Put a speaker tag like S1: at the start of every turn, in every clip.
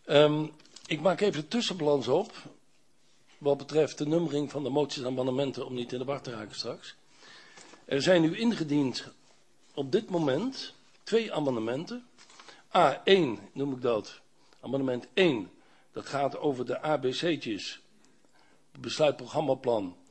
S1: Ik maak even de tussenbalans op. Wat betreft de nummering van de moties en amendementen, om niet in de war te raken straks. Er zijn nu ingediend op dit moment 2 amendementen. A1 noem ik dat. Amendement 1. Dat gaat over de ABC'tjes. Besluitprogrammaplan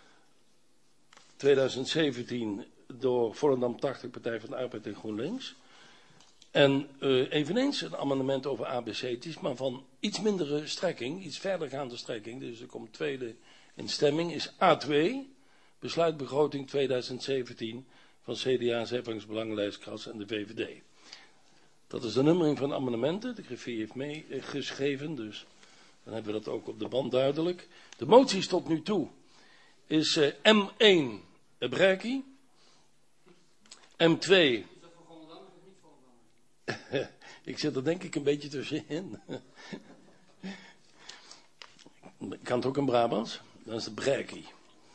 S1: 2017 door Volendam 80, Partij van de Arbeid en GroenLinks. En eveneens een amendement over ABC'tjes, maar van iets mindere strekking, iets verdergaande strekking. Dus er komt tweede in stemming, is A2, besluitbegroting 2017 van CDA, Zeevangsbelangenlijst, Kras en de VVD. Dat is de nummering van de amendementen. De griffier heeft meegeschreven, dus dan hebben we dat ook op de band duidelijk. De moties tot nu toe is M1 Breki, M2... Ik zit er denk ik een beetje tussenin. Ik kan het ook in Brabants. Dat is de Breki.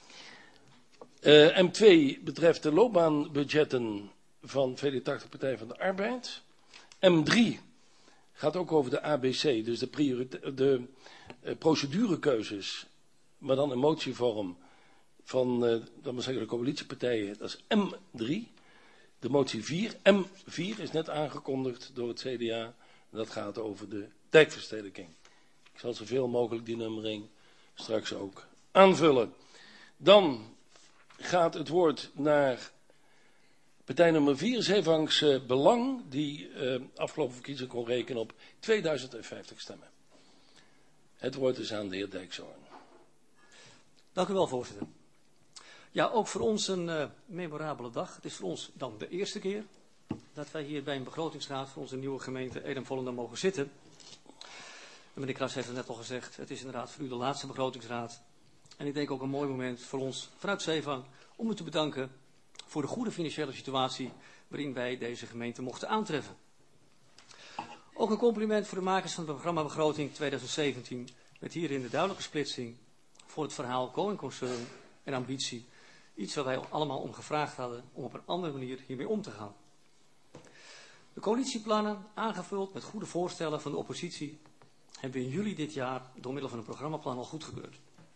S1: M2 betreft de loopbaanbudgetten van VD80 Partij van de Arbeid. M3 gaat ook over de ABC, dus de procedurekeuzes, maar dan in motievorm van dan maar zeggen de coalitiepartijen. Dat is M3. De motie 4, M4, is net aangekondigd door het CDA. En dat gaat over de dijkverstedelijking. Ik zal zoveel mogelijk die nummering straks ook aanvullen. Dan gaat het woord naar partij nummer 4, Zeevangs Belang, die afgelopen verkiezingen kon rekenen op 2050 stemmen. Het woord is aan de heer Dijkshoorn.
S2: Dank u wel, voorzitter. Ja, ook voor ons een memorabele dag. Het is voor ons dan de eerste keer dat wij hier bij een begrotingsraad voor onze nieuwe gemeente Edam-Volendam mogen zitten. En meneer Kras heeft het net al gezegd, het is inderdaad voor u de laatste begrotingsraad. En ik denk ook een mooi moment voor ons vanuit Zeevang om u te bedanken voor de goede financiële situatie waarin wij deze gemeente mochten aantreffen. Ook een compliment voor de makers van het programma Begroting 2017 met hierin de duidelijke splitsing voor het verhaal going concern en ambitie. Iets waar wij allemaal om gevraagd hadden om op een andere manier hiermee om te gaan. De coalitieplannen, aangevuld met goede voorstellen van de oppositie, hebben we in juli dit jaar door middel van een programmaplan al goedgekeurd.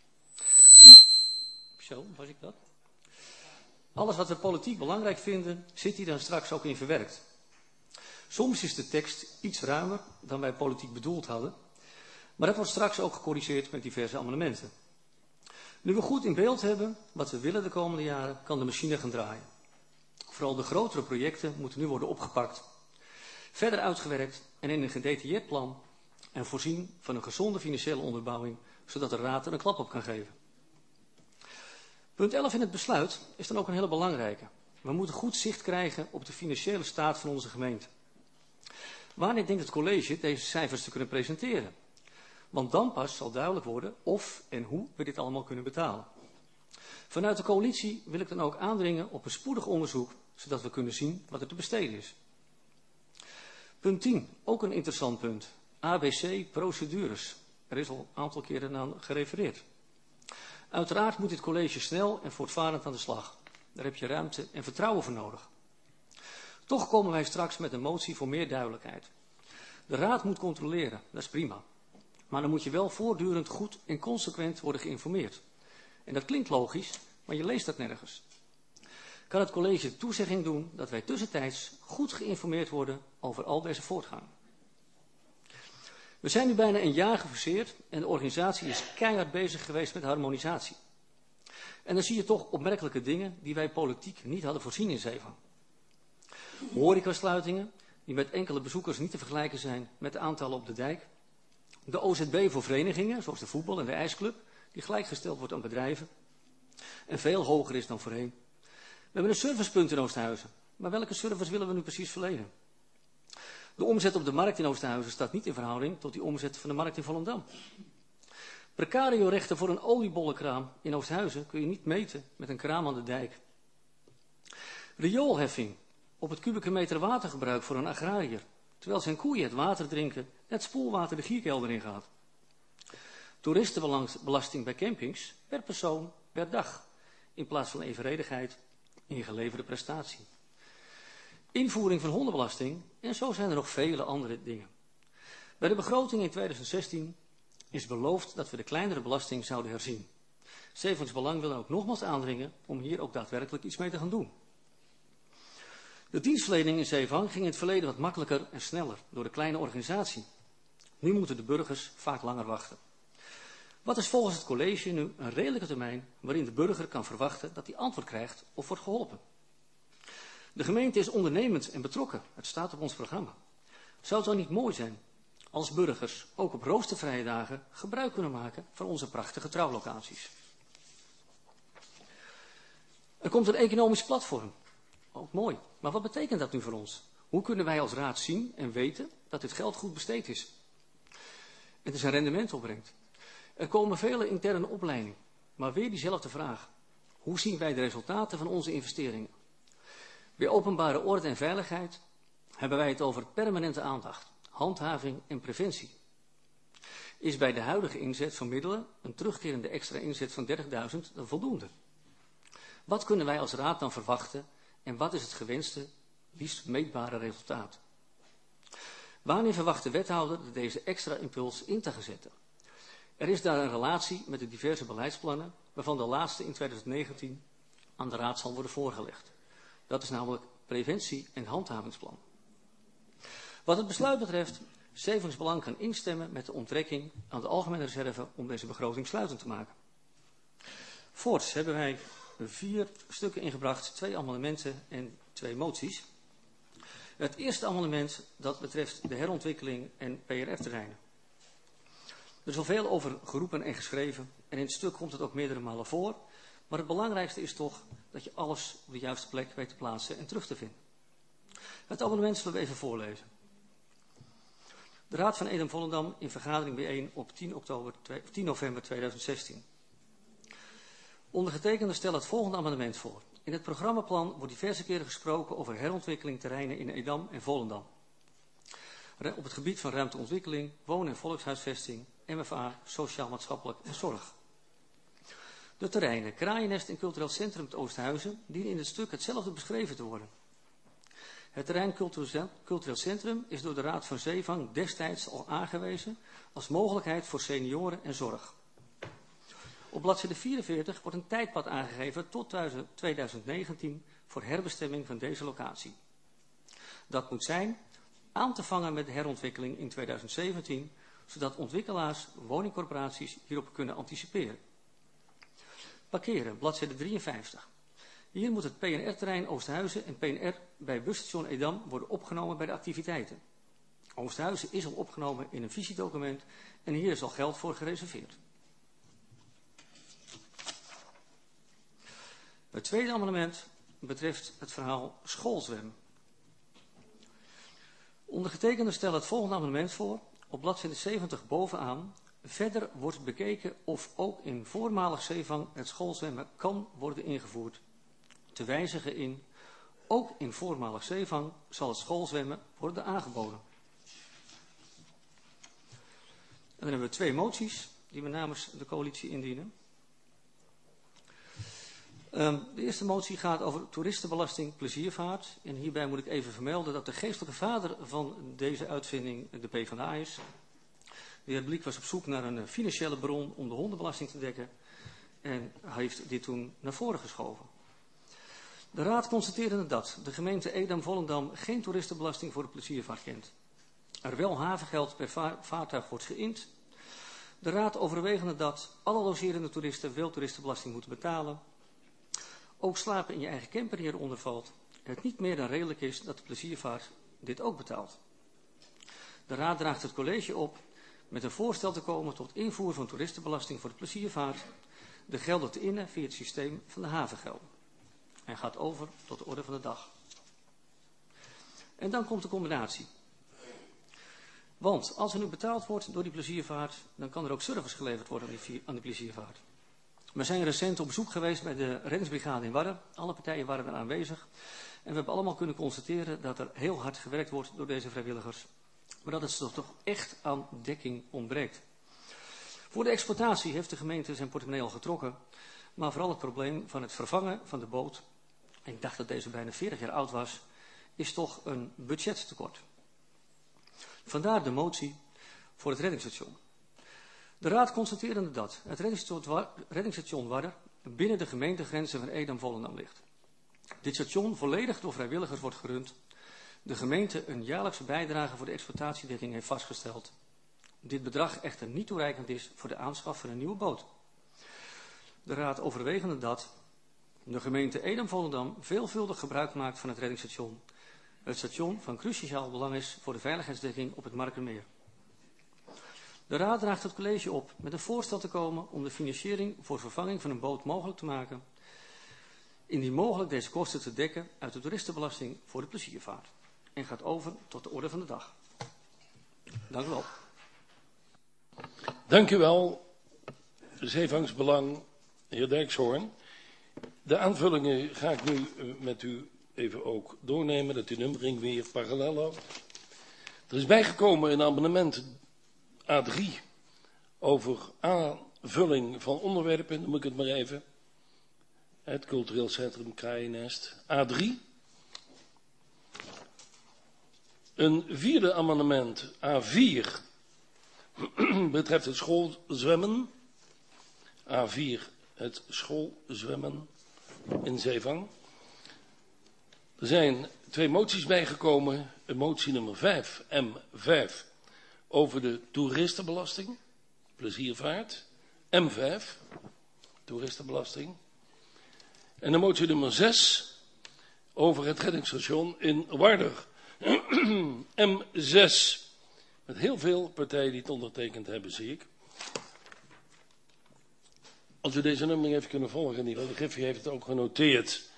S2: Zo, was ik dat? Alles wat we politiek belangrijk vinden, zit hier dan straks ook in verwerkt. Soms is de tekst iets ruimer dan wij politiek bedoeld hadden, maar dat wordt straks ook gecorrigeerd met diverse amendementen. Nu we goed in beeld hebben wat we willen de komende jaren, kan de machine gaan draaien. Vooral de grotere projecten moeten nu worden opgepakt, verder uitgewerkt en in een gedetailleerd plan en voorzien van een gezonde financiële onderbouwing, zodat de raad er een klap op kan geven. Punt 11 in het besluit is dan ook een hele belangrijke. We moeten goed zicht krijgen op de financiële staat van onze gemeente. Wanneer denkt het college deze cijfers te kunnen presenteren? Want dan pas zal duidelijk worden of en hoe we dit allemaal kunnen betalen. Vanuit de coalitie wil ik dan ook aandringen op een spoedig onderzoek, zodat we kunnen zien wat er te besteden is. Punt 10, ook een interessant punt. ABC procedures. Er is al een aantal keren aan gerefereerd. Uiteraard moet dit college snel en voortvarend aan de slag. Daar heb je ruimte en vertrouwen voor nodig. Toch komen wij straks met een motie voor meer duidelijkheid. De raad moet controleren, dat is prima. Maar dan moet je wel voortdurend goed en consequent worden geïnformeerd. En dat klinkt logisch, maar je leest dat nergens. Kan het college toezegging doen dat wij tussentijds goed geïnformeerd worden over al deze voortgang. We zijn nu bijna een jaar gefuseerd en de organisatie is keihard bezig geweest met harmonisatie. En dan zie je toch opmerkelijke dingen die wij politiek niet hadden voorzien in Zeevang. Horecasluitingen die met enkele bezoekers niet te vergelijken zijn met de aantallen op de dijk. De OZB voor verenigingen, zoals de voetbal en de ijsclub, die gelijkgesteld wordt aan bedrijven. En veel hoger is dan voorheen. We hebben een servicepunt in Oosthuizen. Maar welke service willen we nu precies verlenen? De omzet op de markt in Oosthuizen staat niet in verhouding tot die omzet van de markt in Volendam. Precario-rechten voor een oliebollenkraam in Oosthuizen kun je niet meten met een kraam aan de dijk. Rioolheffing op het kubieke meter watergebruik voor een agrariër, terwijl zijn koeien het water drinken, net spoelwater de gierkelder ingaat. Toeristenbelasting bij campings per persoon per dag, in plaats van evenredigheid in geleverde prestatie. Invoering van hondenbelasting en zo zijn er nog vele andere dingen. Bij de begroting in 2016 is beloofd dat we de kleinere belasting zouden herzien. Zevenings Belang wil dan ook nogmaals aandringen om hier ook daadwerkelijk iets mee te gaan doen. De dienstverlening in Zeevang ging in het verleden wat makkelijker en sneller door de kleine organisatie. Nu moeten de burgers vaak langer wachten. Wat is volgens het college nu een redelijke termijn waarin de burger kan verwachten dat hij antwoord krijgt of wordt geholpen? De gemeente is ondernemend en betrokken. Het staat op ons programma. Zou het dan niet mooi zijn als burgers ook op roostervrije dagen gebruik kunnen maken van onze prachtige trouwlocaties? Er komt een economisch platform. Ook mooi. Maar wat betekent dat nu voor ons? Hoe kunnen wij als raad zien en weten dat dit geld goed besteed is? Het is een rendement opbrengt. Er komen vele interne opleidingen. Maar weer diezelfde vraag. Hoe zien wij de resultaten van onze investeringen? Bij openbare orde en veiligheid hebben wij het over permanente aandacht, handhaving en preventie. Is bij de huidige inzet van middelen een terugkerende extra inzet van 30.000 dan voldoende? Wat kunnen wij als raad dan verwachten en wat is het gewenste, liefst meetbare resultaat? Wanneer verwacht de wethouder deze extra impuls in te gaan zetten? Er is daar een relatie met de diverse beleidsplannen, waarvan de laatste in 2019 aan de raad zal worden voorgelegd. Dat is namelijk preventie- en handhavingsplan. Wat het besluit betreft, Zevenings Belang kan instemmen met de onttrekking aan de algemene reserve om deze begroting sluitend te maken. Voorts hebben wij 4 stukken ingebracht, 2 amendementen en 2 moties. Het eerste amendement dat betreft de herontwikkeling en PRF-terreinen. Er is al veel over geroepen en geschreven en in het stuk komt het ook meerdere malen voor. Maar het belangrijkste is toch dat je alles op de juiste plek weet te plaatsen en terug te vinden. Het amendement zullen we even voorlezen. De Raad van Edam-Volendam in vergadering bijeen op 10 november 2016. Ondergetekende stellen het volgende amendement voor. In het programmaplan wordt diverse keren gesproken over herontwikkeling terreinen in Edam en Volendam. Op het gebied van ruimteontwikkeling, wonen- en volkshuisvesting, MFA, sociaal-maatschappelijk en zorg. De terreinen Kraaiennest en Cultureel Centrum het Oosthuizen dienen in het stuk hetzelfde beschreven te worden. Het terrein Cultureel Centrum is door de Raad van Zeevang destijds al aangewezen als mogelijkheid voor senioren en zorg. Op bladzijde 44 wordt een tijdpad aangegeven tot 2019 voor herbestemming van deze locatie. Dat moet zijn aan te vangen met de herontwikkeling in 2017, zodat ontwikkelaars, woningcorporaties hierop kunnen anticiperen. Parkeren, bladzijde 53. Hier moet het PNR-terrein Oosthuizen en PNR bij busstation Edam worden opgenomen bij de activiteiten. Oosthuizen is al opgenomen in een visiedocument en hier is al geld voor gereserveerd. Het tweede amendement betreft het verhaal schoolzwem. Ondergetekende stellen het volgende amendement voor. Op bladzijde 70 bovenaan. Verder wordt bekeken of ook in voormalig Zeevang het schoolzwemmen kan worden ingevoerd. Te wijzigen in, ook in voormalig Zeevang zal het schoolzwemmen worden aangeboden. En dan hebben we 2 moties die we namens de coalitie indienen. De eerste motie gaat over toeristenbelasting pleziervaart. En hierbij moet ik even vermelden dat de geestelijke vader van deze uitvinding de PvdA is. De heer Bliek was op zoek naar een financiële bron om de hondenbelasting te dekken. En heeft dit toen naar voren geschoven. De raad constateerde dat de gemeente Edam-Volendam geen toeristenbelasting voor de pleziervaart kent. Er wel havengeld per vaartuig wordt geïnd. De raad overwegende dat alle logerende toeristen wel toeristenbelasting moeten betalen. Ook slapen in je eigen camper hieronder valt. Het niet meer dan redelijk is dat de pleziervaart dit ook betaalt. De raad draagt het college op met een voorstel te komen tot invoer van toeristenbelasting voor de pleziervaart. De gelden te innen via het systeem van de havengelden. En gaat over tot de orde van de dag. En dan komt de combinatie. Want als er nu betaald wordt door die pleziervaart, dan kan er ook service geleverd worden aan die pleziervaart. We zijn recent op bezoek geweest bij de reddingsbrigade in Wadden. Alle partijen waren er aanwezig. En we hebben allemaal kunnen constateren dat er heel hard gewerkt wordt door deze vrijwilligers. Maar dat het toch echt aan dekking ontbreekt. Voor de exploitatie heeft de gemeente zijn portemonnee al getrokken. Maar vooral het probleem van het vervangen van de boot, en ik dacht dat deze bijna 40 jaar oud was, is toch een budgettekort. Vandaar de motie voor het reddingsstation. De Raad constaterende dat het reddingsstation Warder binnen de gemeentegrenzen van Edam-Volendam ligt. Dit station volledig door vrijwilligers wordt gerund. De gemeente een jaarlijkse bijdrage voor de exploitatiedekking heeft vastgesteld. Dit bedrag echter niet toereikend is voor de aanschaf van een nieuwe boot. De Raad overwegende dat de gemeente Edam-Volendam veelvuldig gebruik maakt van het reddingsstation. Het station van cruciaal belang is voor de veiligheidsdekking op het Markermeer. De Raad draagt het college op met een voorstel te komen om de financiering voor vervanging van een boot mogelijk te maken. Indien mogelijk deze kosten te dekken uit de toeristenbelasting voor de pleziervaart. En gaat over tot de orde van de dag. Dank u wel.
S1: Dank u wel, Zeevangsbelang, heer Dijkshoorn. De aanvullingen ga ik nu met u even ook doornemen, dat die nummering weer parallel loopt. Er is bijgekomen een amendement A3 over aanvulling van onderwerpen, dan moet ik het maar even. Het cultureel centrum Kraaiennest. A3. Een vierde amendement, A4, betreft het schoolzwemmen. A4, het schoolzwemmen in Zeevang. Er zijn 2 moties bijgekomen. Een motie nummer 5, M5, over de toeristenbelasting, pleziervaart. M5, toeristenbelasting. En de motie nummer 6, over het reddingsstation in Warder. M6, met heel veel partijen die het ondertekend hebben, zie ik. Als u deze nummering even kunnen volgen, de Griffie heeft het ook genoteerd.